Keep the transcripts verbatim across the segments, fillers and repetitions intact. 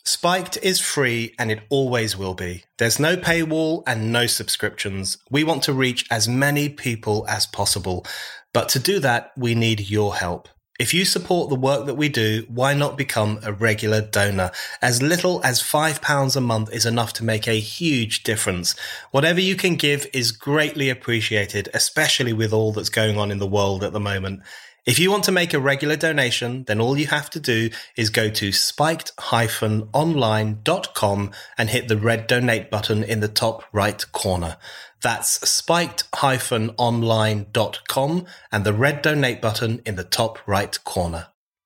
Spiked is free and it always will be. There's no paywall and no subscriptions. We want to reach as many people as possible. But to do that, we need your help. If you support the work that we do, why not become a regular donor? As little as five pounds a month is enough to make a huge difference. Whatever you can give is greatly appreciated, especially with all that's going on in the world at the moment. If you want to make a regular donation, then all you have to do is go to spiked dash online dot com and hit the red donate button in the top right corner. That's spiked dash online dot com and the red donate button in the top right corner.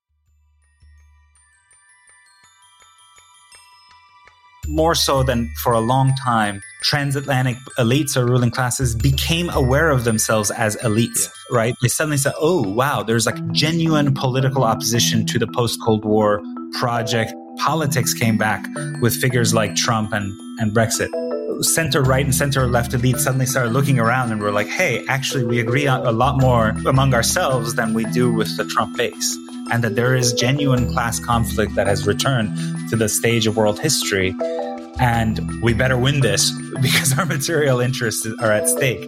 More so than for a long time, transatlantic elites or ruling classes became aware of themselves as elites, yeah. right? They suddenly said, oh, wow, there's like genuine political opposition to the post-Cold War project. Politics came back with figures like Trump and, and Brexit. Center-right and center-left elites suddenly started looking around and were like, hey, actually, we agree on a lot more among ourselves than we do with the Trump base. And that there is genuine class conflict that has returned to the stage of world history. And we better win this because our material interests are at stake.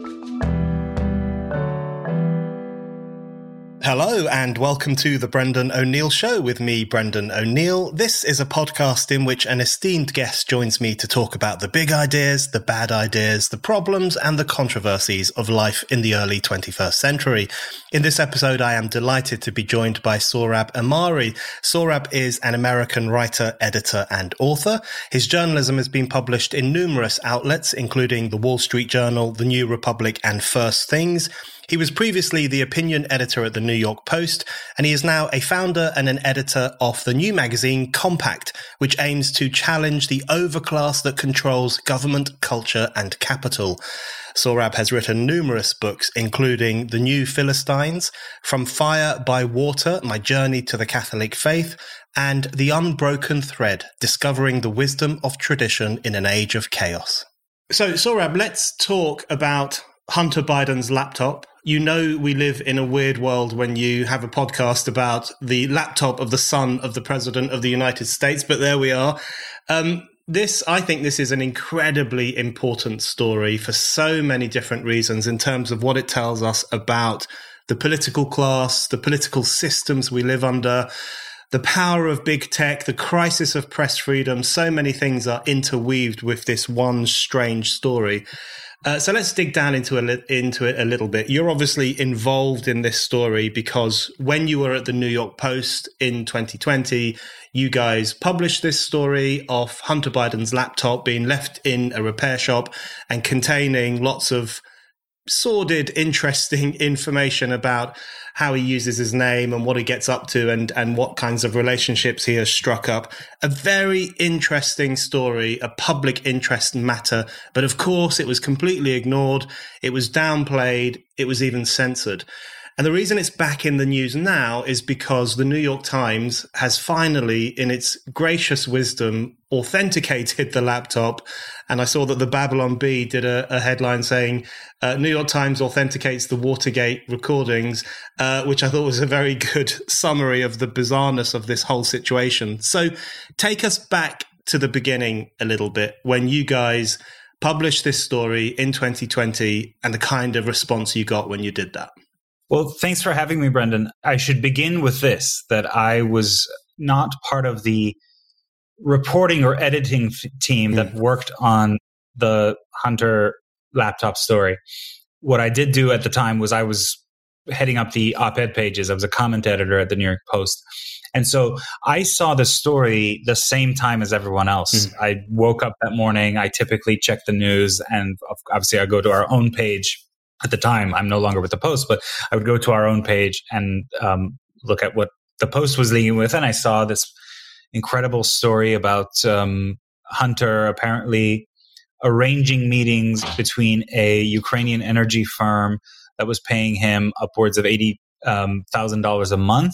Hello and welcome to the Brendan O'Neill Show with me, Brendan O'Neill. This is a podcast in which an esteemed guest joins me to talk about the big ideas, the bad ideas, the problems and the controversies of life in the early twenty-first century. In this episode, I am delighted to be joined by Sohrab Ahmari. Sohrab is an American writer, editor and author. His journalism has been published in numerous outlets, including The Wall Street Journal, The New Republic and First Things. He was previously the opinion editor at the New York Post, and he is now a founder and an editor of the new magazine Compact, which aims to challenge the overclass that controls government, culture, and capital. Sohrab has written numerous books, including The New Philistines, From Fire by Water, My Journey to the Catholic Faith, and The Unbroken Thread, Discovering the Wisdom of Tradition in an Age of Chaos. So, Sohrab, let's talk about Hunter Biden's laptop. You know we live in a weird world when you have a podcast about the laptop of the son of the President of the United States, but there we are. Um, this, I think this is an incredibly important story for so many different reasons in terms of what it tells us about the political class, the political systems we live under, the power of big tech, the crisis of press freedom. So many things are interweaved with this one strange story. Uh, so let's dig down into, a li- into it a little bit. You're obviously involved in this story because when you were at the New York Post in twenty twenty, you guys published this story of Hunter Biden's laptop being left in a repair shop and containing lots of sordid, interesting information about how he uses his name and what he gets up to and, and what kinds of relationships he has struck up. A very interesting story, a public interest matter. But of course, it was completely ignored. It was downplayed. It was even censored. And the reason it's back in the news now is because the New York Times has finally, in its gracious wisdom, authenticated the laptop. And I saw that the Babylon Bee did a, a headline saying, uh, New York Times authenticates the Watergate recordings, uh, which I thought was a very good summary of the bizarreness of this whole situation. So take us back to the beginning a little bit when you guys published this story in twenty twenty and the kind of response you got when you did that. Well, thanks for having me, Brendan. I should begin with this, that I was not part of the reporting or editing f- team mm. that worked on the Hunter laptop story. What I did do at the time was I was heading up the op-ed pages. I was a comment editor at the New York Post. And so I saw the story the same time as everyone else. Mm. I woke up that morning. I typically check the news, and obviously I go to our own page. At the time, I'm no longer with the Post, but I would go to our own page and um, look at what the Post was leading with. And I saw this incredible story about um, Hunter apparently arranging meetings between a Ukrainian energy firm that was paying him upwards of eighty thousand dollars um, a month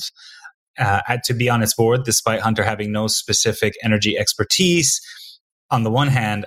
uh, had to be on its board, despite Hunter having no specific energy expertise, on the one hand,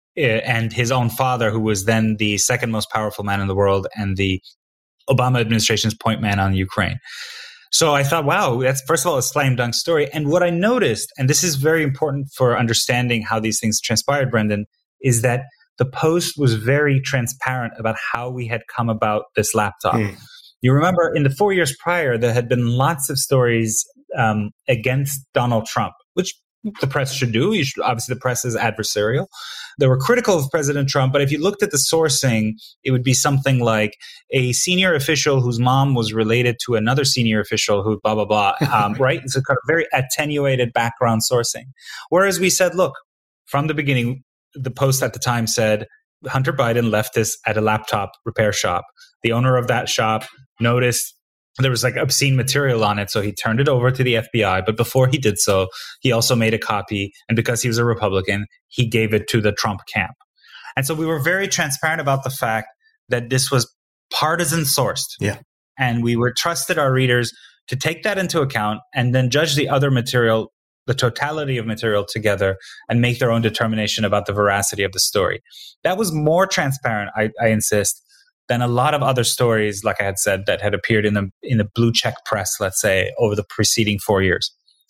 and his own father, who was then the second most powerful man in the world and the Obama administration's point man on Ukraine. So I thought, wow, that's first of all a slam dunk story. And what I noticed, and this is very important for understanding how these things transpired, Brendan, is that the Post was very transparent about how we had come about this laptop. Mm. You remember in the four years prior, there had been lots of stories um, against Donald Trump, which the press should do. You should, obviously, the press is adversarial. They were critical of President Trump, but if you looked at the sourcing, it would be something like a senior official whose mom was related to another senior official who blah, blah, blah, um, right? It's a kind of very attenuated background sourcing. Whereas we said, look, from the beginning, the Post at the time said, Hunter Biden left this at a laptop repair shop. The owner of that shop noticed there was like obscene material on it, so he turned it over to the F B I. But before he did so, he also made a copy. And because he was a Republican, he gave it to the Trump camp. And so we were very transparent about the fact that this was partisan sourced. Yeah. And we were trusted our readers to take that into account and then judge the other material, the totality of material together, and make their own determination about the veracity of the story. That was more transparent, I, I insist, than a lot of other stories, like I had said, that had appeared in the in the blue check press, let's say, over the preceding four years.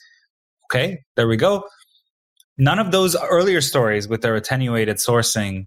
Okay, there we go. None of those earlier stories with their attenuated sourcing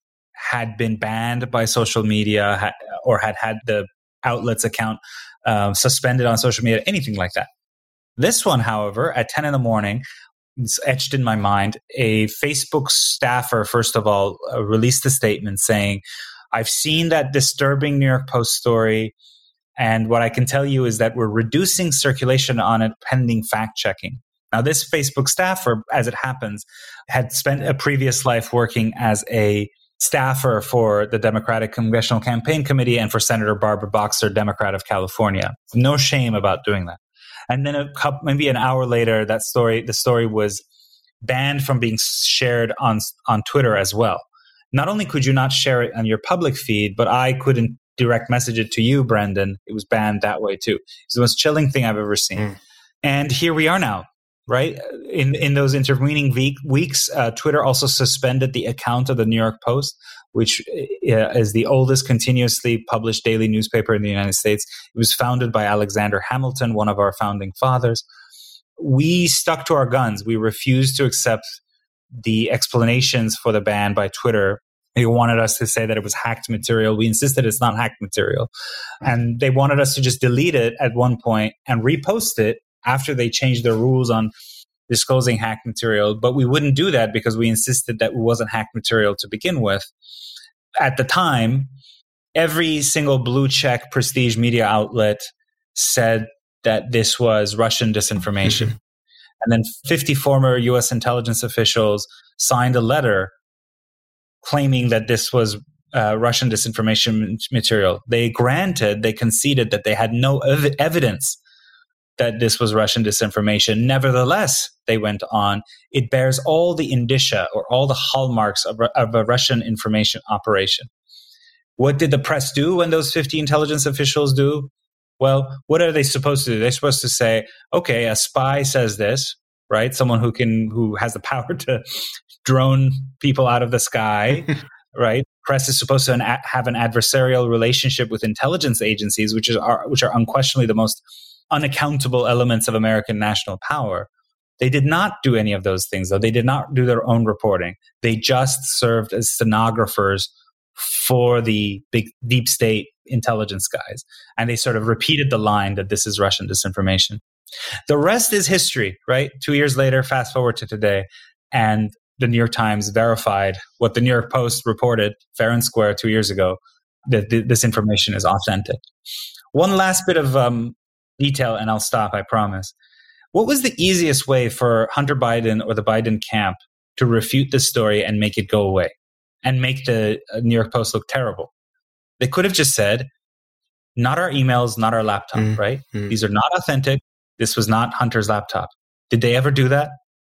had been banned by social media had, or had had the outlet's account uh, suspended on social media, anything like that. This one, however, at ten in the morning, it's etched in my mind, a Facebook staffer, first of all, uh, released a statement saying, I've seen that disturbing New York Post story, and what I can tell you is that we're reducing circulation on it pending fact-checking. Now, this Facebook staffer, as it happens, had spent a previous life working as a staffer for the Democratic Congressional Campaign Committee and for Senator Barbara Boxer, Democrat of California. No shame about doing that. And then a couple, maybe an hour later, that story, the story was banned from being shared on on Twitter as well. Not only could you not share it on your public feed, but I couldn't direct message it to you, Brendan. It was banned that way too. It's the most chilling thing I've ever seen. Mm. And here we are now, right? In in those intervening week, weeks, uh, Twitter also suspended the account of the New York Post, which uh, is the oldest continuously published daily newspaper in the United States. It was founded by Alexander Hamilton, one of our founding fathers. We stuck to our guns. We refused to accept the explanations for the ban by Twitter. They wanted us to say that it was hacked material. We insisted it's not hacked material. And they wanted us to just delete it at one point and repost it after they changed their rules on disclosing hacked material. But we wouldn't do that because we insisted that it wasn't hacked material to begin with. At the time, every single blue check prestige media outlet said that this was Russian disinformation. And then fifty former U S intelligence officials signed a letter claiming that this was uh, Russian disinformation material. They granted, they conceded that they had no ev- evidence that this was Russian disinformation. Nevertheless, they went on, it bears all the indicia or all the hallmarks of, of a Russian information operation. What did the press do when those fifty intelligence officials do? Well, what are they supposed to do? They're supposed to say, okay, a spy says this, right? Someone who can, who has the power to drone people out of the sky, right? Press is supposed to an, have an adversarial relationship with intelligence agencies, which is are, which are unquestionably the most unaccountable elements of American national power. They did not do any of those things, though. They did not do their own reporting. They just served as stenographers for the big deep state intelligence guys. And they sort of repeated the line that this is Russian disinformation. The rest is history, right? Two years later, fast forward to today, and the New York Times verified what the New York Post reported fair and square two years ago, that th- this information is authentic. One last bit of um, detail, and I'll stop, I promise. What was the easiest way for Hunter Biden or the Biden camp to refute this story and make it go away and make the New York Post look terrible? They could have just said, not our emails, not our laptop, mm, right? Mm. These are not authentic. This was not Hunter's laptop. Did they ever do that?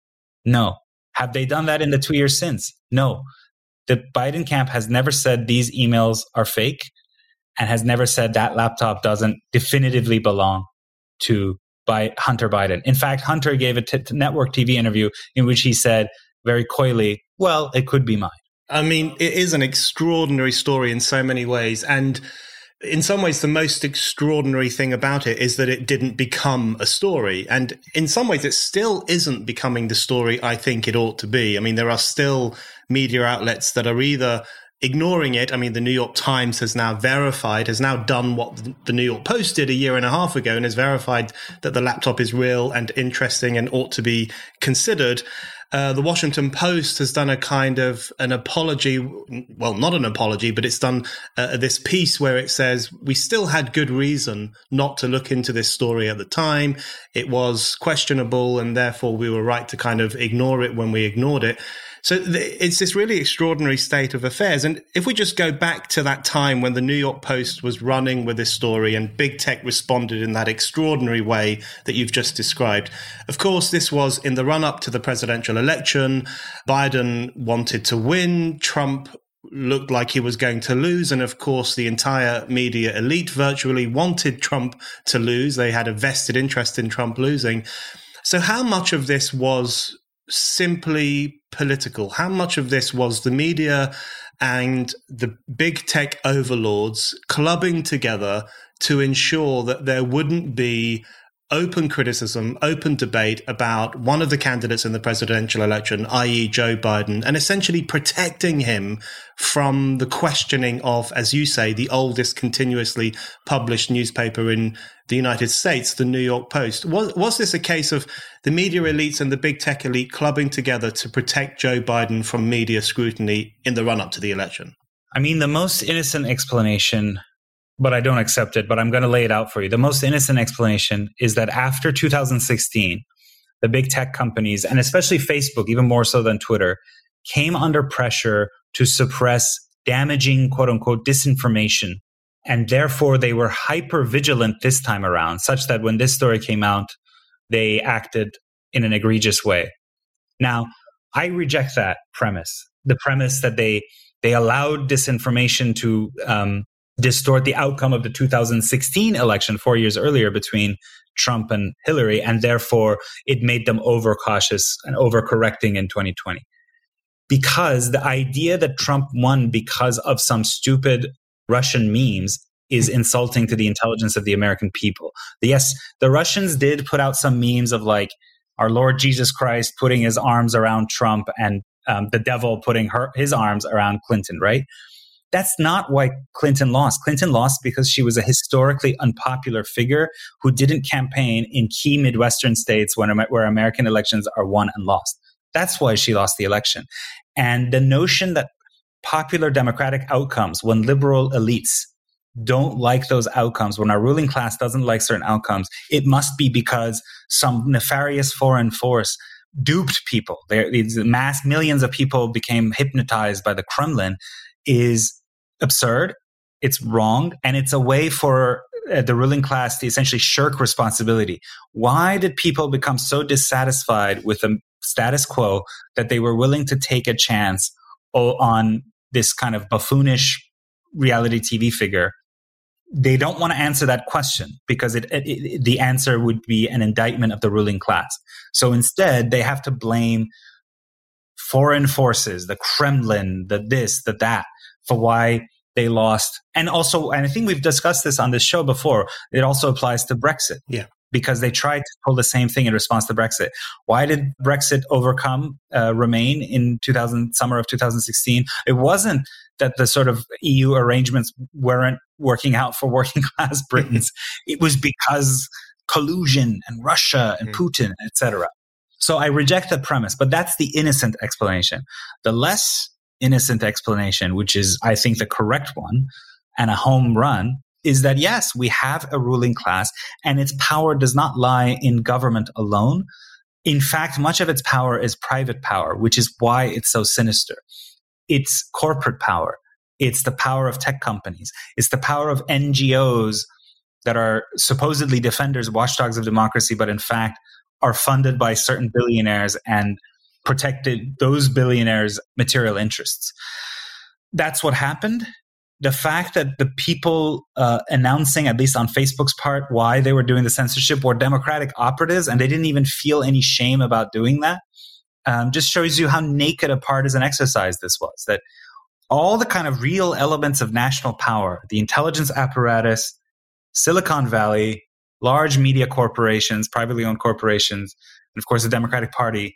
No. Have they done that in the two years since? No. The Biden camp has never said these emails are fake and has never said that laptop doesn't definitively belong to by Hunter Biden. In fact, Hunter gave a t- network T V interview in which he said very coyly, well, it could be mine. I mean, it is an extraordinary story in so many ways. And in some ways, the most extraordinary thing about it is that it didn't become a story. And in some ways, it still isn't becoming the story I think it ought to be. I mean, there are still media outlets that are either ignoring it. I mean, the New York Times has now verified, has now done what the New York Post did a year and a half ago and has verified that the laptop is real and interesting and ought to be considered. Uh, the Washington Post has done a kind of an apology, well, not an apology, but it's done uh, this piece where it says we still had good reason not to look into this story at the time. It was questionable and therefore we were right to kind of ignore it when we ignored it. So th- it's this really extraordinary state of affairs. And if we just go back to that time when the New York Post was running with this story and big tech responded in that extraordinary way that you've just described. Of course, this was in the run-up to the presidential election. Biden wanted to win. Trump looked like he was going to lose. And of course, the entire media elite virtually wanted Trump to lose. They had a vested interest in Trump losing. So how much of this was simply political? How much of this was the media and the big tech overlords clubbing together to ensure that there wouldn't be open criticism, open debate about one of the candidates in the presidential election, that is. Joe Biden, and essentially protecting him from the questioning of, as you say, the oldest continuously published newspaper in the United States, the New York Post? Was, was this a case of the media elites and the big tech elite clubbing together to protect Joe Biden from media scrutiny in the run-up to the election? I mean, the most innocent explanation, but I don't accept it, but I'm going to lay it out for you. The most innocent explanation is that after two thousand sixteen, the big tech companies, and especially Facebook, even more so than Twitter, came under pressure to suppress damaging, quote unquote, disinformation. And therefore, they were hyper vigilant this time around, such that when this story came out, they acted in an egregious way. Now, I reject that premise, the premise that they they allowed disinformation to um, distort the outcome of the two thousand sixteen election four years earlier between Trump and Hillary, and therefore it made them overcautious and overcorrecting in twenty twenty. Because the idea that Trump won because of some stupid Russian memes is insulting to the intelligence of the American people. Yes, the Russians did put out some memes of like our Lord Jesus Christ putting his arms around Trump and um, the devil putting her, his arms around Clinton, right? That's not why Clinton lost. Clinton lost because she was a historically unpopular figure who didn't campaign in key Midwestern states when, where American elections are won and lost. That's why she lost the election. And the notion that popular democratic outcomes, when liberal elites don't like those outcomes, when our ruling class doesn't like certain outcomes, it must be because some nefarious foreign force duped people. There, these mass millions of people became hypnotized by the Kremlin is absurd. It's wrong. And it's a way for uh, the ruling class to essentially shirk responsibility. Why did people become so dissatisfied with the status quo that they were willing to take a chance on this kind of buffoonish reality T V figure? They don't want to answer that question because it, it, it, the answer would be an indictment of the ruling class. So instead, they have to blame foreign forces, the Kremlin, the this, the that, for why they lost. And also, and I think we've discussed this on this show before, it also applies to Brexit. Yeah. Because they tried to pull the same thing in response to Brexit. Why did Brexit overcome, uh, remain in two thousand, summer of two thousand sixteen? It wasn't that the sort of E U arrangements weren't working out for working class Britons. It was because collusion and Russia and mm-hmm. Putin, et cetera. So I reject the premise, but that's the innocent explanation. The less innocent explanation, which is, I think, the correct one and a home run, is that, yes, we have a ruling class and its power does not lie in government alone. In fact, much of its power is private power, which is why it's so sinister. It's corporate power. It's the power of tech companies. It's the power of N G Os that are supposedly defenders, watchdogs of democracy, but in fact are funded by certain billionaires and protected those billionaires' material interests. That's what happened. The fact that the people uh, announcing, at least on Facebook's part, why they were doing the censorship were Democratic operatives, and they didn't even feel any shame about doing that, um, just shows you how naked a partisan exercise this was. That all the kind of real elements of national power, the intelligence apparatus, Silicon Valley, large media corporations, privately owned corporations, and of course the Democratic Party,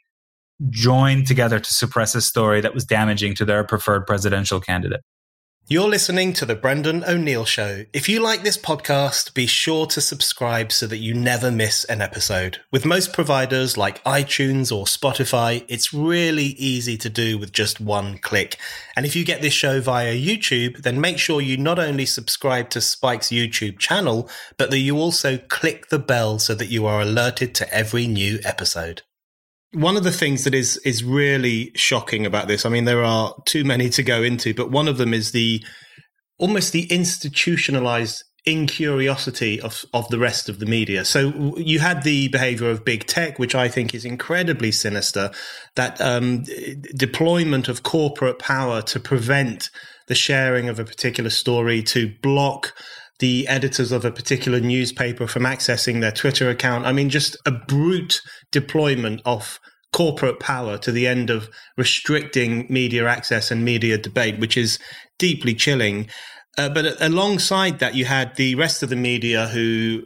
joined together to suppress a story that was damaging to their preferred presidential candidate. You're listening to The Brendan O'Neill Show. If you like this podcast, be sure to subscribe so that you never miss an episode. With most providers like iTunes or Spotify, it's really easy to do with just one click. And if you get this show via YouTube, then make sure you not only subscribe to Spike's YouTube channel, but that you also click the bell so that you are alerted to every new episode. One of the things that is is really shocking about this, I mean, there are too many to go into, but one of them is the almost the institutionalized incuriosity of, of the rest of the media. So you had the behavior of big tech, which I think is incredibly sinister, that um, deployment of corporate power to prevent the sharing of a particular story, to block the editors of a particular newspaper from accessing their Twitter account. I mean, just a brute deployment of corporate power to the end of restricting media access and media debate, which is deeply chilling. Uh, but alongside that, you had the rest of the media who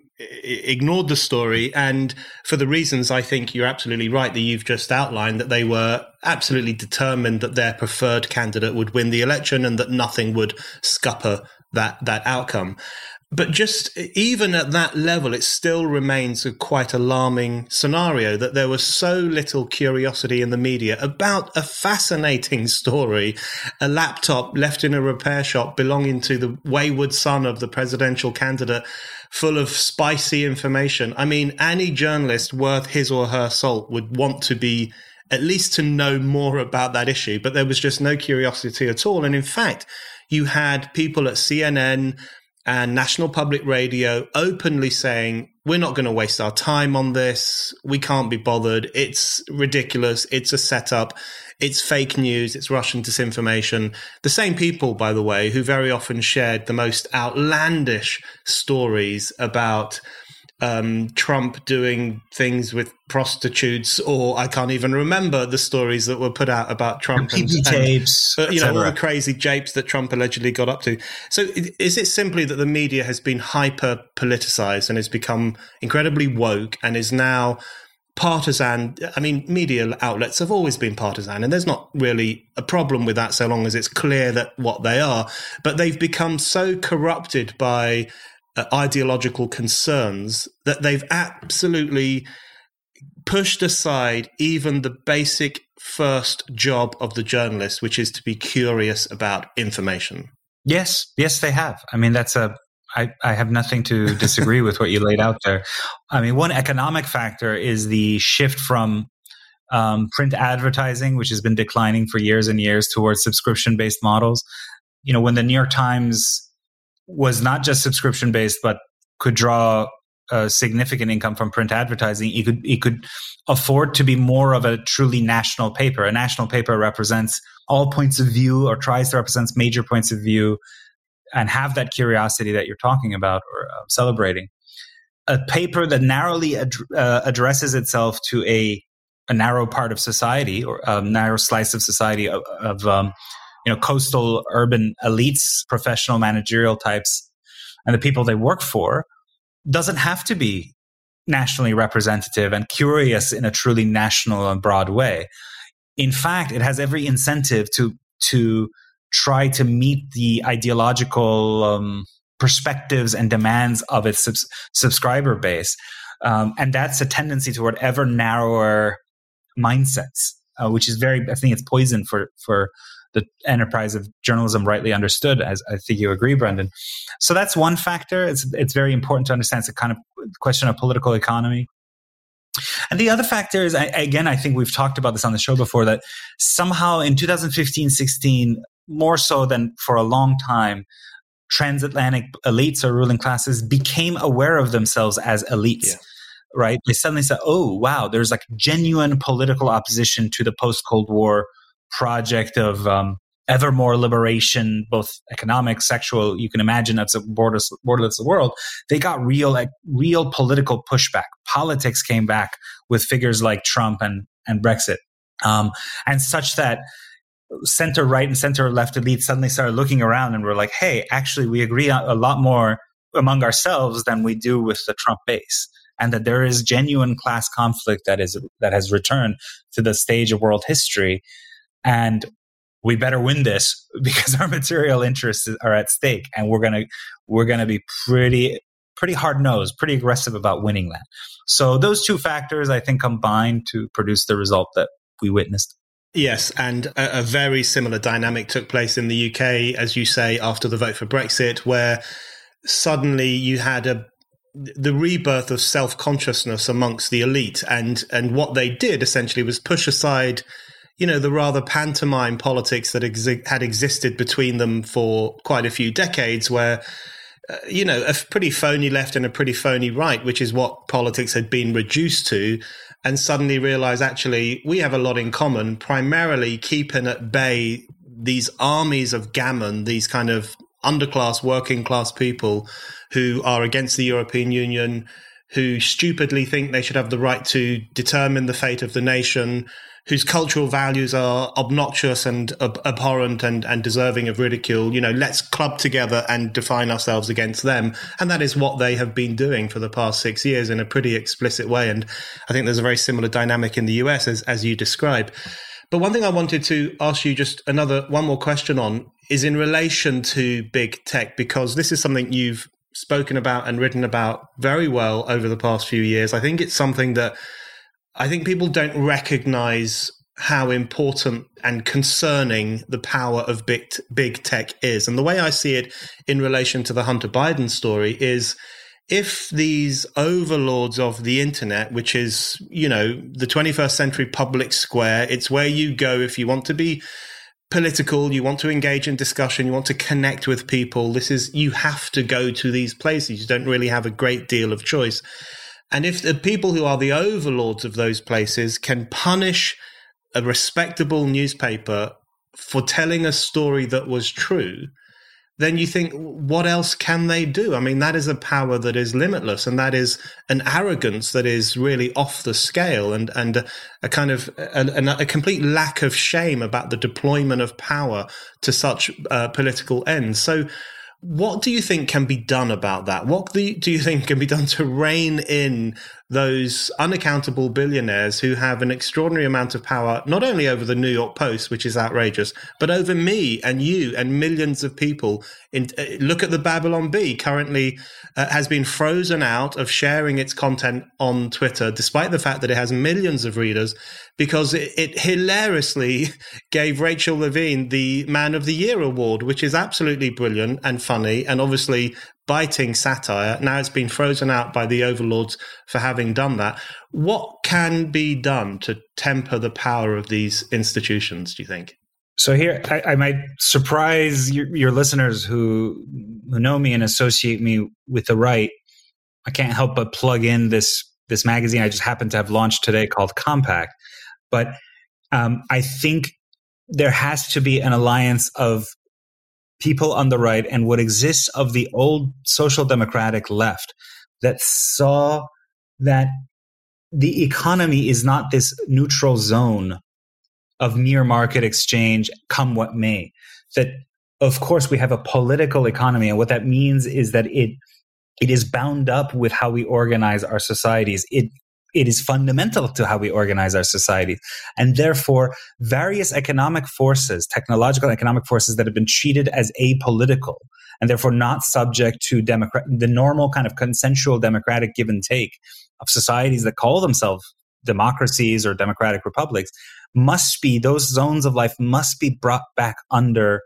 ignored the story. And for the reasons I think you're absolutely right that you've just outlined, that they were absolutely determined that their preferred candidate would win the election and that nothing would scupper that that outcome. But just even at that level, it still remains a quite alarming scenario that there was so little curiosity in the media about a fascinating story, a laptop left in a repair shop belonging to the wayward son of the presidential candidate, full of spicy information. I mean, any journalist worth his or her salt would want to be at least to know more about that issue, but there was just no curiosity at all. And in fact, you had people at C N N and National Public Radio openly saying, we're not going to waste our time on this. We can't be bothered. It's ridiculous. It's a setup. It's fake news. It's Russian disinformation. The same people, by the way, who very often shared the most outlandish stories about um, Trump doing things with prostitutes, or I can't even remember the stories that were put out about Trump and, and tapes, uh, you know, all the crazy japes that Trump allegedly got up to. So is it simply that the media has been hyper politicized and has become incredibly woke and is now partisan? I mean, media outlets have always been partisan, and there's not really a problem with that so long as it's clear that what they are, but they've become so corrupted by Uh, ideological concerns that they've absolutely pushed aside even the basic first job of the journalist, which is to be curious about information. Yes, yes, they have. I mean, that's a, I, I have nothing to disagree with what you laid out there. I mean, one economic factor is the shift from um, print advertising, which has been declining for years and years, towards subscription-based models. You know, when the New York Times was not just subscription based, but could draw a significant income from print advertising, it could it could afford to be more of a truly national paper. A national paper represents all points of view, or tries to represent major points of view, and have that curiosity that you're talking about or uh, celebrating. A paper that narrowly ad- uh, addresses itself to a a narrow part of society, or a narrow slice of society of, of um, you know, coastal urban elites, professional managerial types, and the people they work for, doesn't have to be nationally representative and curious in a truly national and broad way. In fact, it has every incentive to to try to meet the ideological um, perspectives and demands of its subs- subscriber base. Um, and that's a tendency toward ever narrower mindsets, uh, which is very, I think it's poison for for the enterprise of journalism, rightly understood, as I think you agree, Brendan. So that's one factor. It's it's very important to understand. It's a kind of question of political economy. And the other factor is, I, again, I think we've talked about this on the show before, that somehow in two thousand fifteen sixteen, more so than for a long time, transatlantic elites or ruling classes became aware of themselves as elites. Yeah. Right? They suddenly said, oh, wow, there's like genuine political opposition to the post-Cold War project of um, ever more liberation, both economic, sexual. You can imagine that's a borderless, borderless world. They got real, like real political pushback. Politics came back with figures like Trump and and Brexit, um, and such that center right and center left elites suddenly started looking around and were like, hey, actually, we agree a lot more among ourselves than we do with the Trump base. And that there is genuine class conflict that is that has returned to the stage of world history. And we better win this because our material interests are at stake. And we're gonna we're gonna be pretty pretty hard-nosed, pretty aggressive about winning that. So those two factors, I think, combined to produce the result that we witnessed. Yes, and a, a very similar dynamic took place in the U K, as you say, after the vote for Brexit, where suddenly you had a the rebirth of self-consciousness amongst the elite. And, and what they did essentially was push aside, you know, the rather pantomime politics that exi- had existed between them for quite a few decades, where, uh, you know, a pretty phony left and a pretty phony right, which is what politics had been reduced to, and suddenly realize, actually, we have a lot in common, primarily keeping at bay these armies of gammon, these kind of underclass, working class people who are against the European Union, who stupidly think they should have the right to determine the fate of the nation, whose cultural values are obnoxious and ab- abhorrent and, and deserving of ridicule. You know, let's club together and define ourselves against them. And that is what they have been doing for the past six years in a pretty explicit way. And I think there's a very similar dynamic in the U S as, as you describe. But one thing I wanted to ask you just another, one more question on is in relation to big tech, because this is something you've spoken about and written about very well over the past few years. I think it's something that I think people don't recognize how important and concerning the power of big, big tech is. And the way I see it in relation to the Hunter Biden story is, if these overlords of the internet, which is, you know, the twenty-first century public square, it's where you go if you want to be political, you want to engage in discussion, you want to connect with people. This is, you have to go to these places. You don't really have a great deal of choice. And if the people who are the overlords of those places can punish a respectable newspaper for telling a story that was true, then you think, what else can they do? I mean, that is a power that is limitless, and that is an arrogance that is really off the scale, and, and a, a kind of a, a complete lack of shame about the deployment of power to such uh, political ends. So what do you think can be done about that? What do you, do you think can be done to rein in those unaccountable billionaires who have an extraordinary amount of power, not only over the New York Post, which is outrageous, but over me and you and millions of people? In, uh, look at the Babylon Bee, currently uh, has been frozen out of sharing its content on Twitter, despite the fact that it has millions of readers, because it, it hilariously gave Rachel Levine the Man of the Year award, which is absolutely brilliant and funny and obviously biting satire. Now it's been frozen out by the overlords for having done that. What can be done to temper the power of these institutions, do you think? So here, I, I might surprise your, your listeners who, who know me and associate me with the right. I can't help but plug in this, this magazine I just happened to have launched today called Compact. But um, I think there has to be an alliance of people on the right and what exists of the old social democratic left that saw that the economy is not this neutral zone of mere market exchange, come what may. That, of course, we have a political economy, and what that means is that it it is bound up with how we organize our societies. It It is fundamental to how we organize our society. And therefore, various economic forces, technological economic forces that have been treated as apolitical and therefore not subject to democrat- the normal kind of consensual democratic give and take of societies that call themselves democracies or democratic republics, must be, those zones of life must be brought back under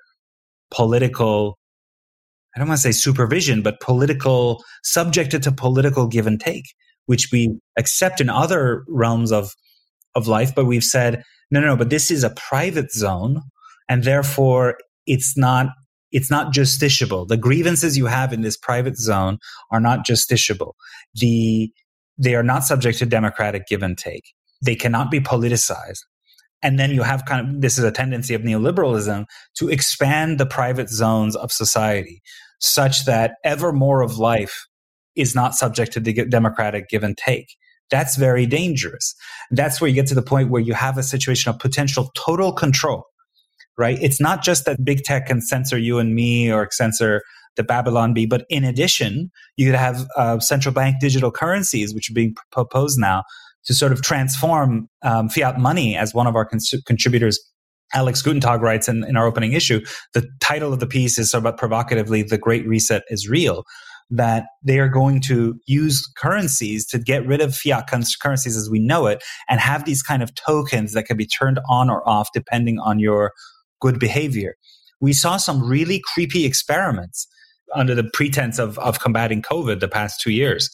political, I don't want to say supervision, but political, subjected to political give and take, which we accept in other realms of, of life. But we've said, no, no, no, but this is a private zone, and therefore it's not, it's not justiciable. The grievances you have in this private zone are not justiciable. The, they are not subject to democratic give and take. They cannot be politicized. And then you have kind of, this is a tendency of neoliberalism to expand the private zones of society such that ever more of life is not subject to the democratic give and take. That's very dangerous. That's where you get to the point where you have a situation of potential total control, right? It's not just that big tech can censor you and me or censor the Babylon Bee, but in addition, you could have uh, central bank digital currencies, which are being proposed now to sort of transform um, fiat money, as one of our cons- contributors, Alex Gutentag, writes in, in our opening issue. The title of the piece is somewhat provocatively, "The Great Reset is Real," that they are going to use currencies to get rid of fiat currencies as we know it and have these kind of tokens that can be turned on or off depending on your good behavior. We saw some really creepy experiments under the pretense of, of combating COVID the past two years.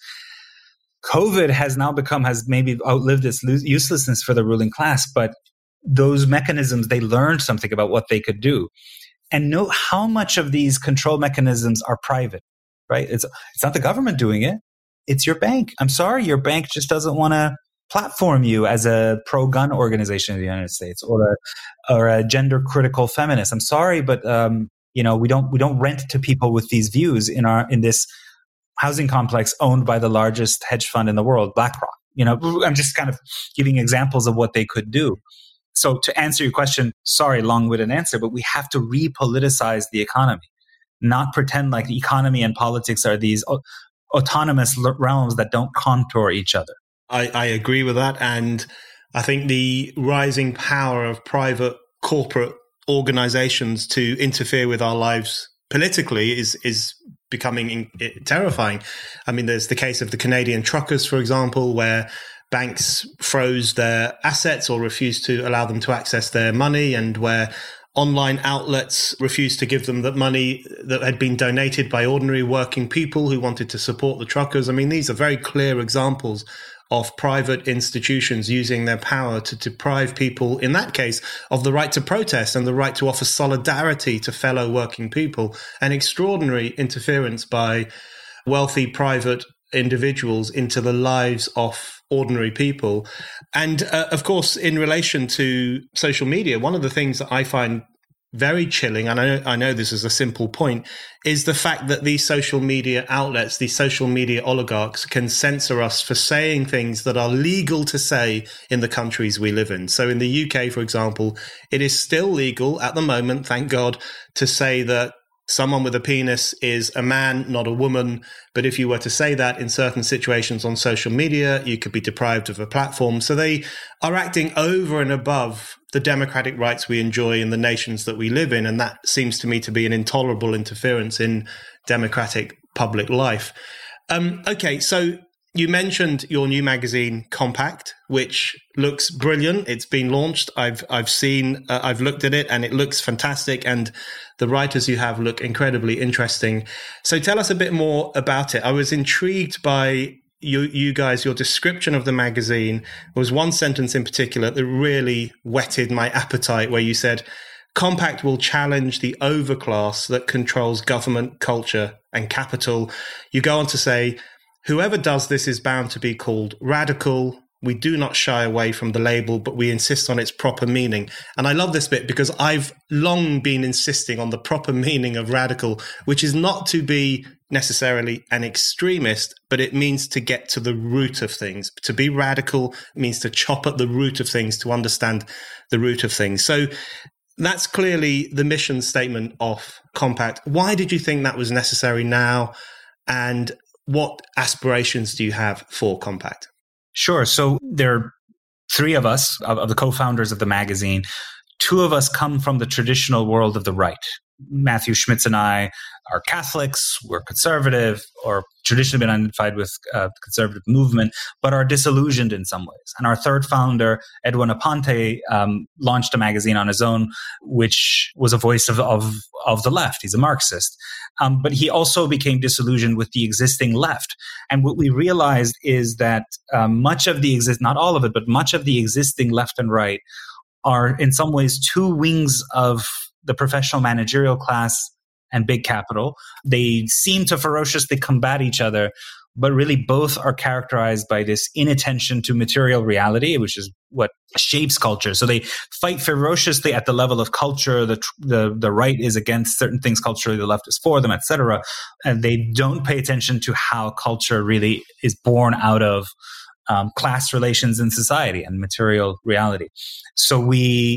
COVID has now become, has maybe outlived its uselessness for the ruling class, but those mechanisms, they learned something about what they could do. And note how much of these control mechanisms are private, right? It's, it's not the government doing it. It's your bank. I'm sorry, your bank just doesn't want to platform you as a pro-gun organization in the United States or a, or a gender-critical feminist. I'm sorry, but um, you know we don't we don't rent to people with these views in our in this housing complex owned by the largest hedge fund in the world, BlackRock. You know, I'm just kind of giving examples of what they could do. So to answer your question, sorry, long-winded answer, but we have to repoliticize the economy, not pretend like the economy and politics are these o- autonomous l- realms that don't contour each other. I, I agree with that. And I think the rising power of private corporate organizations to interfere with our lives politically is is becoming in, terrifying. I mean, there's the case of the Canadian truckers, for example, where banks froze their assets or refused to allow them to access their money, and where online outlets refused to give them that money that had been donated by ordinary working people who wanted to support the truckers. I mean, these are very clear examples of private institutions using their power to deprive people, in that case, of the right to protest and the right to offer solidarity to fellow working people. An extraordinary interference by wealthy private individuals into the lives of ordinary people. And uh, of course, in relation to social media, one of the things that I find very chilling, and I know, I know this is a simple point, is the fact that these social media outlets, these social media oligarchs can censor us for saying things that are legal to say in the countries we live in. So in the U K, for example, it is still legal at the moment, thank God, to say that someone with a penis is a man, not a woman. But if you were to say that in certain situations on social media, you could be deprived of a platform. So they are acting over and above the democratic rights we enjoy in the nations that we live in. And that seems to me to be an intolerable interference in democratic public life. Um, okay, so you mentioned your new magazine, Compact, which looks brilliant. It's been launched. I've I've seen, uh, I've looked at it, and it looks fantastic. And the writers you have look incredibly interesting. So tell us a bit more about it. I was intrigued by you, you guys. Your description of the magazine. There was one sentence in particular that really whetted my appetite, where you said, "Compact will challenge the overclass that controls government, culture, and capital." You go on to say, "Whoever does this is bound to be called radical. We do not shy away from the label, but we insist on its proper meaning." And I love this bit because I've long been insisting on the proper meaning of radical, which is not to be necessarily an extremist, but it means to get to the root of things. To be radical means to chop at the root of things, to understand the root of things. So that's clearly the mission statement of Compact. Why did you think that was necessary now? And what aspirations do you have for Compact? Sure. So there are three of us, of, of the co-founders of the magazine. Two of us come from the traditional world of the right. Matthew Schmitz and I are Catholics, we're conservative, or traditionally been identified with uh, conservative movement, but are disillusioned in some ways. And our third founder, Edwin Aponte, um, launched a magazine on his own, which was a voice of, of, of the left. He's a Marxist. Um, but he also became disillusioned with the existing left. And what we realized is that um, much of the exist, not all of it, but much of the existing left and right are in some ways two wings of the professional managerial class and big capital. They seem to ferociously combat each other, but really both are characterized by this inattention to material reality, which is what shapes culture. So they fight ferociously at the level of culture. The, the, the right is against certain things culturally, the left is for them, et cetera. And they don't pay attention to how culture really is born out of um, class relations in society and material reality. So we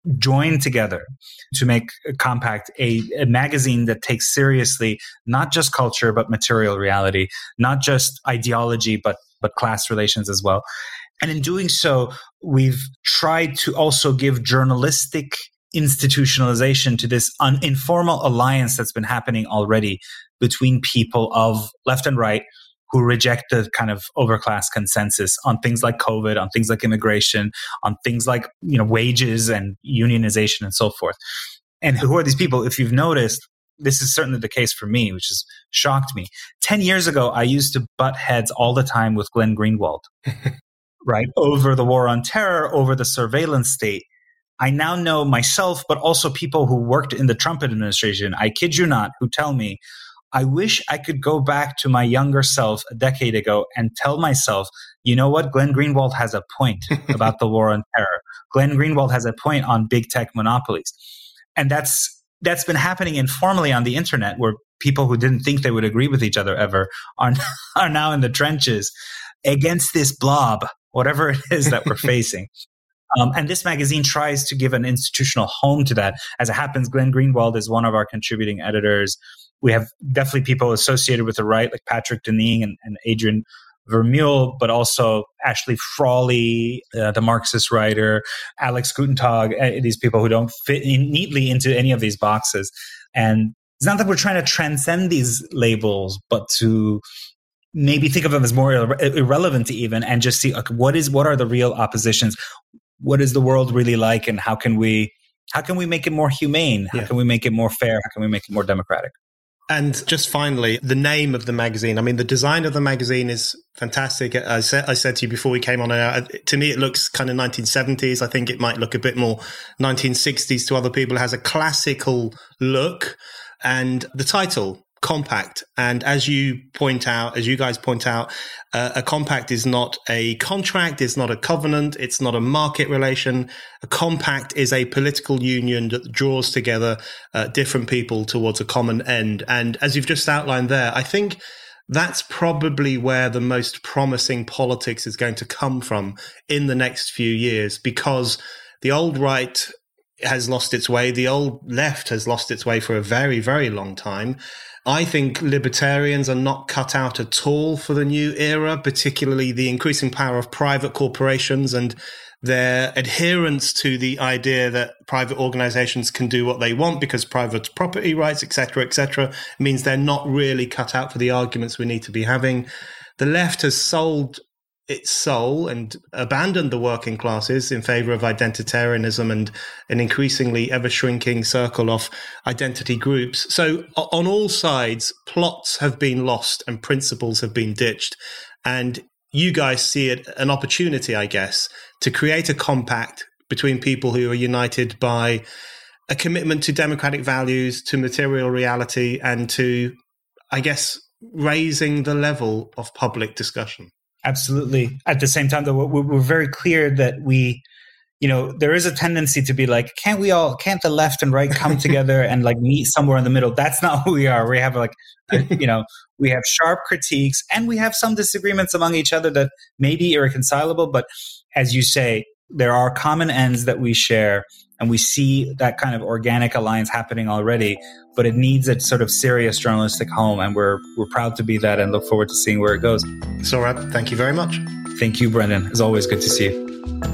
joined together to make Compact a, a magazine that takes seriously not just culture, but material reality, not just ideology, but but class relations as well. And in doing so, we've tried to also give journalistic institutionalization to this un- informal alliance that's been happening already between people of left and right who reject the kind of overclass consensus on things like COVID, on things like immigration, on things like, you know, wages and unionization and so forth. And who are these people? If you've noticed, this is certainly the case for me, which has shocked me. Ten years ago, I used to butt heads all the time with Glenn Greenwald, right? Over the war on terror, over the surveillance state. I now know myself, but also people who worked in the Trump administration, I kid you not, who tell me, I wish I could go back to my younger self a decade ago and tell myself, you know what, Glenn Greenwald has a point about the war on terror. Glenn Greenwald has a point on big tech monopolies. And that's that's been happening informally on the internet, where people who didn't think they would agree with each other ever are, are now in the trenches against this blob, whatever it is that we're facing. Um, and this magazine tries to give an institutional home to that. As it happens, Glenn Greenwald is one of our contributing editors. We have definitely people associated with the right, like Patrick Denning and, and Adrian Vermeule, but also Ashley Frawley, uh, the Marxist writer, Alex Gutentag, uh, these people who don't fit in neatly into any of these boxes. And it's not that we're trying to transcend these labels, but to maybe think of them as more irre- irrelevant even, and just see, like, what is what are the real oppositions? What is the world really like, and how can we how can we make it more humane? How yeah. can we make it more fair? How can we make it more democratic? And just finally, the name of the magazine. I mean, the design of the magazine is fantastic. I said, I said to you before we came on, uh, to me, it looks kind of nineteen seventies. I think it might look a bit more nineteen sixties to other people. It has a classical look. And the title, Compact. And as you point out, as you guys point out, uh, a compact is not a contract, it's not a covenant, it's not a market relation. A compact is a political union that draws together uh, different people towards a common end. And as you've just outlined there, I think that's probably where the most promising politics is going to come from in the next few years, because the old right has lost its way. The old left has lost its way for a very, very long time. I think libertarians are not cut out at all for the new era, particularly the increasing power of private corporations and their adherence to the idea that private organizations can do what they want because private property rights, et cetera, et cetera, means they're not really cut out for the arguments we need to be having. The left has sold its soul and abandoned the working classes in favor of identitarianism and an increasingly ever-shrinking circle of identity groups. So on all sides, plots have been lost and principles have been ditched. And you guys see it an opportunity, I guess, to create a compact between people who are united by a commitment to democratic values, to material reality, and to, I guess, raising the level of public discussion. Absolutely. At the same time, though, we're, we're very clear that we, you know, there is a tendency to be like, can't we all, can't the left and right come together and like meet somewhere in the middle? That's not who we are. We have like, you know, we have sharp critiques and we have some disagreements among each other that may be irreconcilable. But as you say, there are common ends that we share, and we see that kind of organic alliance happening already, but it needs a sort of serious journalistic home, and we're we're proud to be that and look forward to seeing where it goes. Sohrab, thank you very much. Thank you, Brendan. It's always good to see you.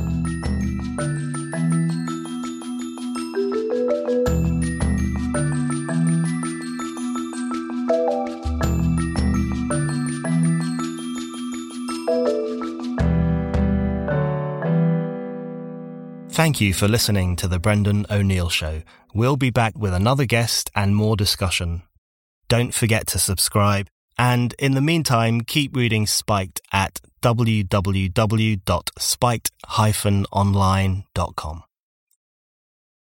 Thank you for listening to The Brendan O'Neill Show. We'll be back with another guest and more discussion. Don't forget to subscribe, and in the meantime, keep reading Spiked at w w w dot spiked dash online dot com.